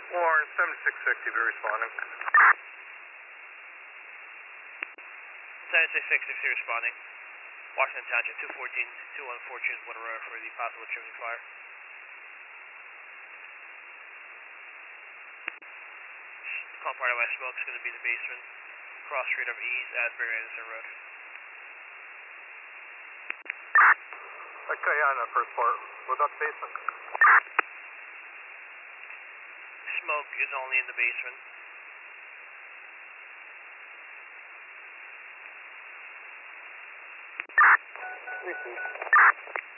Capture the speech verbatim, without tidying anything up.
Warren, seventy-six sixty, be responding. seventy-six sixty responding. Washington Township, two fourteen, two one four, choose Water Road for the possible chimney fire. Call part of my smoke is going to be the basement. Cross street of East Asbury Anderson Road. Okay, yeah, on that first part. What about the basement? Smoke is only in the basement. Receive.